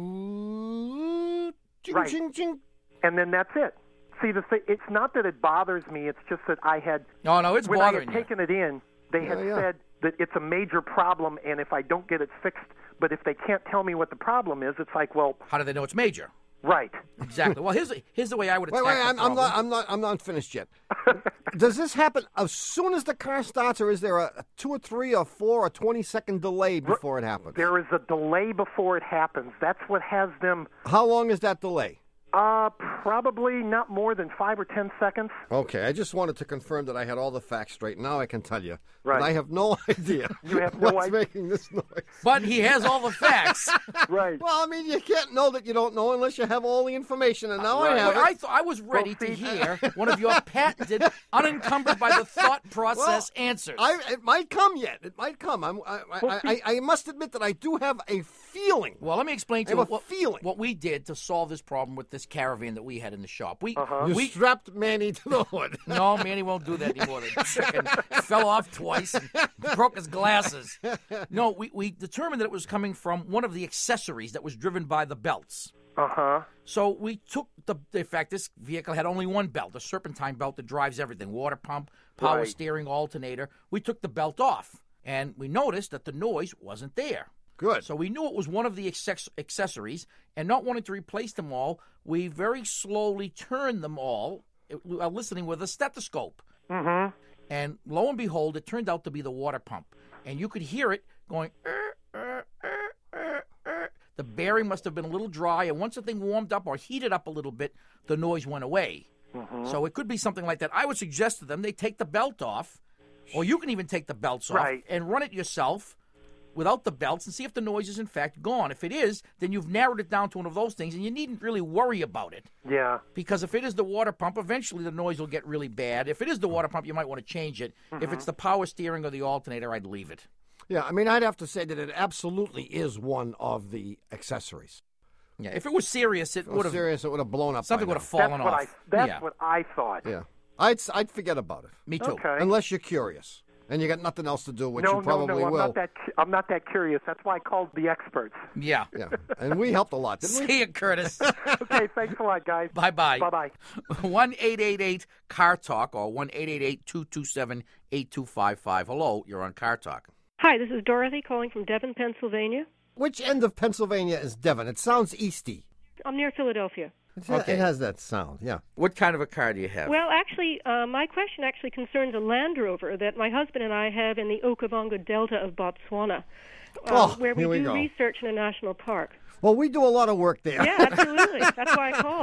Ching, Right. ching, ching. And then that's it. See, the th- it's not that it bothers me. It's just that I had No, no, it's when I bothering had you. taken it in, they had Yeah, yeah. said that it's a major problem, and if I don't get it fixed, but if they can't tell me what the problem is, it's like, well, How do they know it's major? right. Exactly. Well, here's here's the way I would Wait, attack wait. the I'm, I'm problem. not. I'm not. I'm not finished yet. Does this happen as soon as the car starts, or is there a, a two or three or four or twenty second delay before it happens? There is a delay before it happens. That's what has them. How long is that delay? Uh, probably not more than five or ten seconds. Okay, I just wanted to confirm that I had all the facts straight. Now I can tell you. Right. But I have no idea. You have no what's idea. making this noise. But he has all the facts. Right. Well, I mean, you can't know that you don't know unless you have all the information, and now I Right. have Well, it. I thought I was ready Well, to see- hear one of your patented, unencumbered by the thought process answers. I, it might come yet. It might come. I'm, I, I, I, I must admit that I do have a feeling. Well, let me explain to I you have a what, feeling. what we did to solve this problem with this caravan that we had in the shop. We, Uh-huh. You we strapped Manny to the hood. no, Manny won't do that anymore. The chicken fell off twice and broke his glasses. No, we, we determined that it was coming from one of the accessories that was driven by the belts. Uh-huh. So we took the, in fact, this vehicle had only one belt, the serpentine belt that drives everything, water pump, power Right. steering, alternator. We took the belt off, and we noticed that the noise wasn't there. Good. So we knew it was one of the accex- accessories, and not wanting to replace them all, we very slowly turned them all, uh, listening with a stethoscope. Mm-hmm. And lo and behold, it turned out to be the water pump. And you could hear it going, "Er, er, er, er, er." The bearing must have been a little dry, and once the thing warmed up or heated up a little bit, the noise went away. Mm-hmm. So it could be something like that. I would suggest to them they take the belt off, or you can even take the belts off Right. and run it yourself without the belts and see if the noise is in fact gone. If it is, then you've narrowed it down to one of those things, and you needn't really worry about it. Yeah. Because if it is the water pump, eventually the noise will get really bad. If it is the water pump, you might want to change it. If it's the power steering or the alternator, I'd leave it. Yeah, I mean, I'd have to say that it absolutely is one of the accessories. Yeah, if it was serious, it If it was would have serious, it would have blown up. something by would have now. fallen That's what off. I. That's yeah, what I thought. Yeah, I'd I'd forget about it me too. Okay. unless you're curious and you got nothing else to do, which no, you probably no, no. I'm will. not that. cu- I'm not that curious. That's why I called the experts. Yeah. Yeah, and we helped a lot, didn't we? See you, Curtis. Okay. Thanks a lot, guys. Bye bye. Bye bye. one eight eight eight car talk or one eight eight eight two two seven eight two five five. Hello, you're on Car Talk. Hi, this is Dorothy calling from Devon, Pennsylvania. Which end of Pennsylvania is Devon? It sounds easty. I'm near Philadelphia. It's, Okay. It has that sound. Yeah. What kind of a car do you have? Well, actually, uh, my question actually concerns a Land Rover that my husband and I have in the Okavango Delta of Botswana, uh, Oh, where we here we do go. research in a national park. Well, we do a lot of work there. Yeah, absolutely. That's why I called.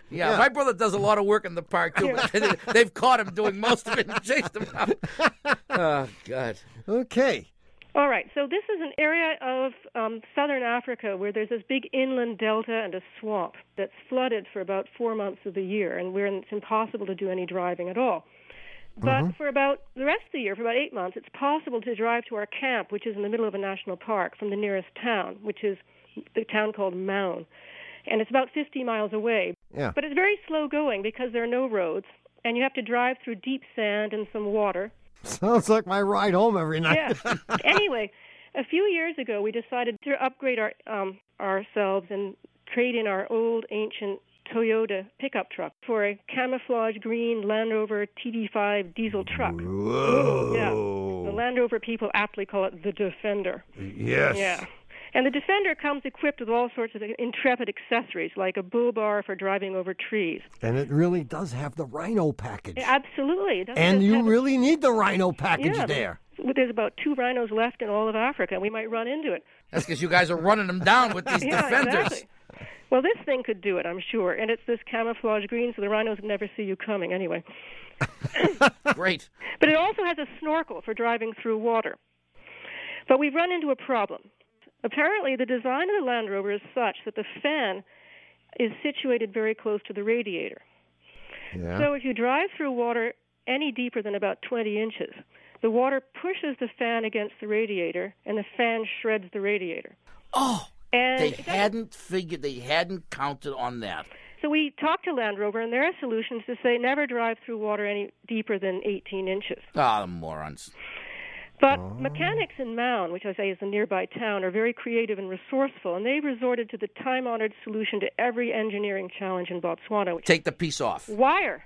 Yeah, Yeah. my brother does a lot of work in the park, too, but they- they've caught him doing most of it and chased him out. Oh, God. Okay. All right, so this is an area of um, southern Africa where there's this big inland delta and a swamp that's flooded for about four months of the year, and where it's impossible to do any driving at all. But for about the rest of the year, for about eight months, it's possible to drive to our camp, which is in the middle of a national park, from the nearest town, which is the town called Maun. And it's about fifty miles away. Yeah. But it's very slow going because there are no roads, and you have to drive through deep sand and some water. Sounds like my ride home every night. Yeah. Anyway, a few years ago, we decided to upgrade our um, ourselves and trade in our old, ancient Toyota pickup truck for a camouflage green Land Rover T D five diesel truck. Whoa. Yeah. The Land Rover people aptly call it the Defender. Yes. Yeah. And the Defender comes equipped with all sorts of intrepid accessories, like a bull bar for driving over trees. And it really does have the Rhino package. Yeah, absolutely. It does- And does you have a- really need the Rhino package yeah, there. There's, there's about two rhinos left in all of Africa. We might run into it. That's because you guys are running them down with these Yeah, defenders. exactly. Well, this thing could do it, I'm sure. And it's this camouflage green, so the rhinos would never see you coming anyway. Great. But it also has a snorkel for driving through water. But we've run into a problem. Apparently, the design of the Land Rover is such that the fan is situated very close to the radiator. Yeah. So if you drive through water any deeper than about twenty inches, the water pushes the fan against the radiator, and the fan shreds the radiator. Oh, And they it doesn't- hadn't figured, they hadn't counted on that. So we talked to Land Rover, and their solution is to say never drive through water any deeper than eighteen inches. Ah, the morons. But mechanics in Maun, which I say is a nearby town, are very creative and resourceful, and they've resorted to the time-honored solution to every engineering challenge in Botswana, which Take the piece off. wire.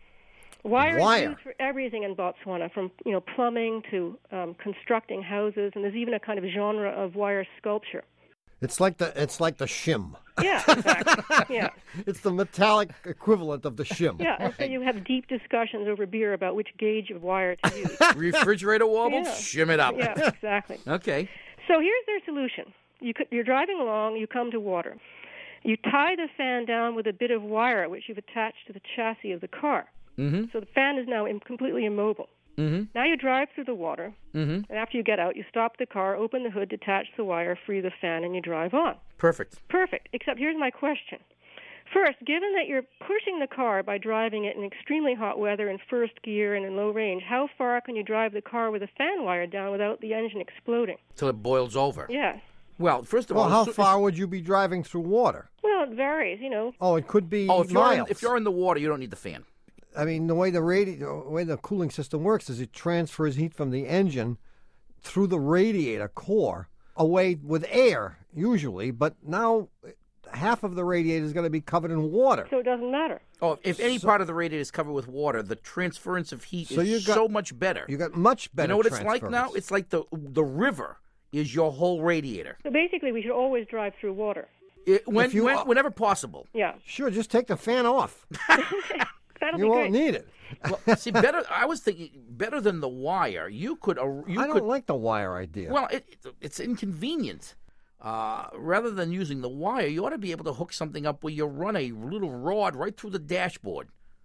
Wire, Wire. is used for everything in Botswana, from you know plumbing to um, constructing houses, and there's even a kind of genre of wire sculpture. It's like the it's like the shim. Yeah, exactly. Yeah, It's the metallic equivalent of the shim. yeah. And so you have deep discussions over beer about which gauge of wire to use. Refrigerator wobbles? Yeah. Shim it up. Yeah, exactly. Okay. So here's their solution. You could, you're driving along, you come to water. You tie the fan down with a bit of wire which you've attached to the chassis of the car. Mm-hmm. So the fan is now im- completely immobile. Mm-hmm. Now you drive through the water, Mm-hmm. and after you get out, you stop the car, open the hood, detach the wire, free the fan, and you drive on. Perfect. Perfect. Except here's my question. First, given that you're pushing the car by driving it in extremely hot weather in first gear and in low range, how far can you drive the car with a fan wire down without the engine exploding? Till it boils over. Yeah. Well, first of Well, all, how so- far would you be driving through water? Well, it varies, you know. Oh, it could be Oh, if you're, in, miles. if you're in the water, you don't need the fan. I mean, the way the radi- the way the cooling system works is it transfers heat from the engine through the radiator core away with air usually, but now half of the radiator is going to be covered in water. So it doesn't matter. Oh, if any part of the radiator is covered with water, the transference of heat So is you got- so much better. You got much better. You know what it's like now? transference. It's like the the river is your whole radiator. So basically, we should always drive through water. It, when, If you when, are- whenever possible. Yeah. Sure, just take the fan off. That'll You be won't great. need it. Well, see, better. I was thinking better than the wire. You could. Uh, you I don't could. like the wire idea. Well, it, it's inconvenient. Uh, rather than using the wire, you ought to be able to hook something up where you run a little rod right through the dashboard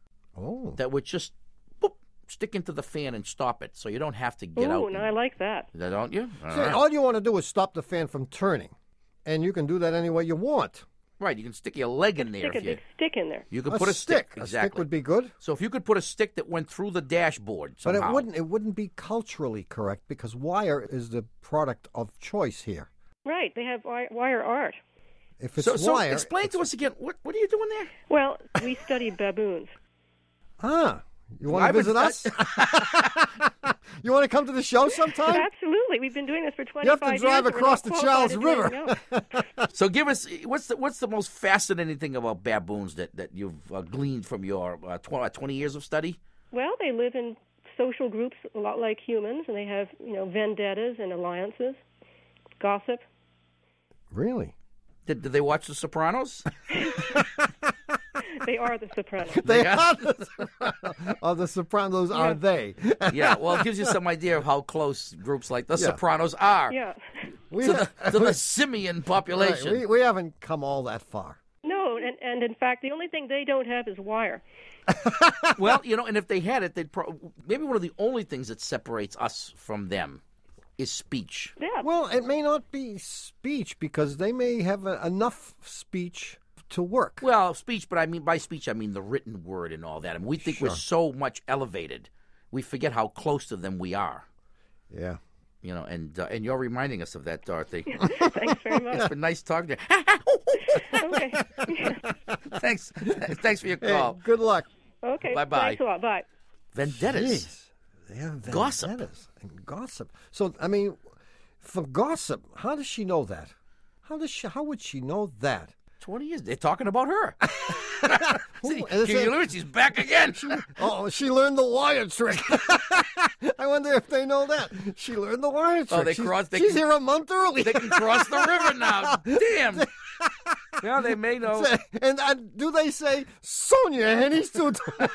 oh, that would just boop, stick into the fan and stop it, so you don't have to get Ooh, out. no, and- I like that. Don't you? All See, right. all you want to do is stop the fan from turning, and you can do that any way you want. Right, you can stick your leg in there Stick a if you. big stick in there. You could a put a stick. stick. A Exactly. stick would be good, So if you could put a stick that went through the dashboard but somehow. it wouldn't. It wouldn't be culturally correct because wire is the product of choice here. Right. They have wi- wire art. If it's So, so wire, explain to us again. What what are you doing there? Well, we study baboons. ah, you want I to would- visit us? You want to come to the show sometime? Absolutely. We've been doing this for You twenty-five have years. to drive and we're across not the qualified Charles to do River. anything else. So give us what's the what's the most fascinating thing about baboons that that you've uh, gleaned from your uh, tw- twenty years of study? Well, they live in social groups a lot like humans, and they have, you know, vendettas and alliances, gossip. Really? Did, did they watch The Sopranos? They are the Sopranos. They Yeah. are the Sopranos. Oh, the Sopranos are they? Yeah. Well, it gives you some idea of how close groups like The Yeah. Sopranos are Yeah. We, to the to the simian population. Right, we, we haven't come all that far. No, and, and in fact, the only thing they don't have is wire. Well, you know, and if they had it, they'd pro- maybe one of the only things that separates us from them is speech. Yeah. Well, it may not be speech because they may have a, enough speech to work. Well, speech, but I mean by speech, I mean the written word and all that. I mean, we think Sure. we're so much elevated, we forget how close to them we are. Yeah. You know, and uh, and you're reminding us of that, Dorothy. Thanks very much. It's been nice talking to you. Okay. Thanks, thanks for your call. Hey, good luck. Okay. Bye-bye. Thanks a lot. Bye. Vendettas. Jeez. They have Gossip. vendettas and gossip. So, I mean, for gossip, how does she know that? How does she? How would she know that? Twenty years. They're talking about her. See, and it's Huey a- Lewis, she's back again. Oh, she learned the wire trick. I wonder if they know that. She learned the wire trick. Oh, they she's, crossed- they she's can- here a month early. They can cross the river now. Damn. Well, they may know. And uh, do they say, Sonia, Henny's too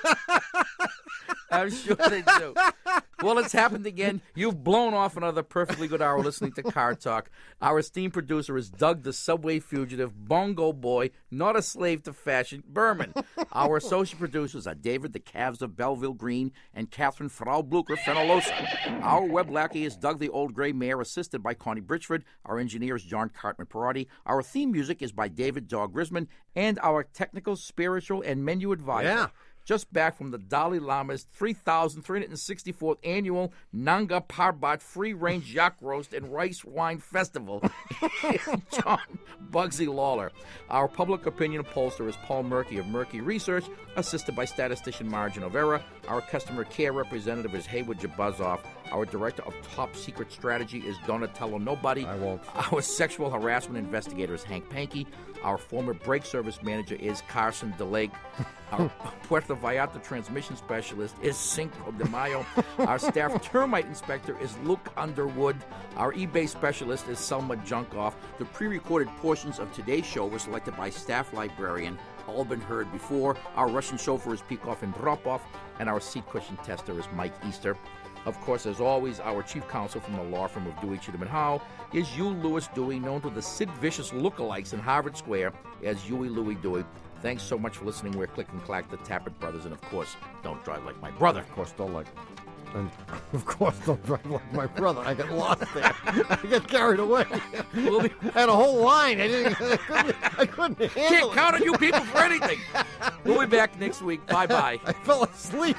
I'm sure they do. Well, it's happened again. You've blown off another perfectly good hour listening to Car Talk. Our esteemed producer is Doug the Subway Fugitive, Bongo Boy, not a slave to fashion, Berman. Our associate producers are David the Calves of Belleville Green and Catherine Frau Blucher Fenolosa. Our web lackey is Doug the Old Gray Mare, assisted by Connie Britchford. Our engineer is John Cartman Perotti. Our theme music is by David Dog Grisman. And our technical, spiritual, and menu advisor. Yeah. Just back from the Dalai Lama's three thousand three hundred sixty-fourth annual Nanga Parbat Free Range Yak Roast and Rice Wine Festival, John Bugsy Lawler. Our public opinion pollster is Paul Murky of Murky Research, assisted by statistician Margin Overa. Our customer care representative is Haywood Jabuzoff. Our director of top secret strategy is Donatello Nobody. I won't. Our sexual harassment investigator is Hank Pankey. Our former brake service manager is Carson DeLake. Our Puerto Vallarta transmission specialist is Cinco de Mayo. Our staff termite inspector is Luke Underwood. Our eBay specialist is Selma Junkoff. The pre-recorded portions of today's show were selected by staff librarian, all been heard before. Our Russian chauffeur is Peikoff and Dropoff, and our seat cushion tester is Mike Easter. Of course, as always, our chief counsel from the law firm of Dewey, Cheatham and Howe is Hugh Lewis Dewey, known to the Sid Vicious lookalikes in Harvard Square as Huey Louie Dewey. Thanks so much for listening. We're Click and Clack, the Tappert Brothers, and of course, don't drive like my brother. Of course, don't like. And of course, don't drive like my brother. I got lost there. I got carried away. We'll be- I had a whole line. I didn't. I couldn't, I couldn't handle Can't it. count on you people for anything. We'll be back next week. Bye-bye. I fell asleep.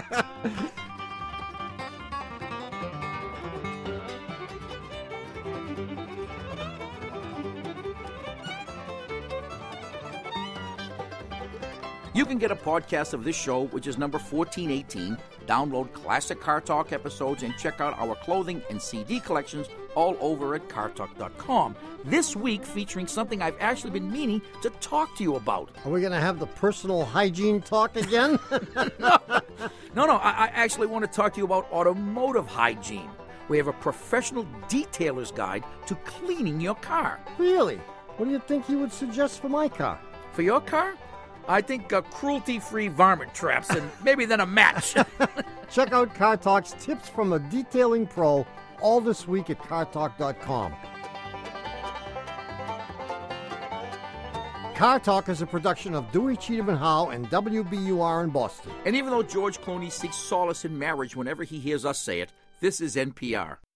You can get a podcast of this show, which is number fourteen eighteen. Download classic Car Talk episodes and check out our clothing and C D collections all over at car talk dot com. This week featuring something I've actually been meaning to talk to you about. Are we going to have the personal hygiene talk again? No, no, I, I actually want to talk to you about automotive hygiene. We have a professional detailer's guide to cleaning your car. Really? What do you think you would suggest for my car? For your car? I think uh, cruelty-free varmint traps and maybe then a match. Check out Car Talk's tips from a detailing pro all this week at car talk dot com. Car Talk is a production of Dewey, Cheatham and Howe and W B U R in Boston. And even though George Clooney seeks solace in marriage whenever he hears us say it, this is N P R.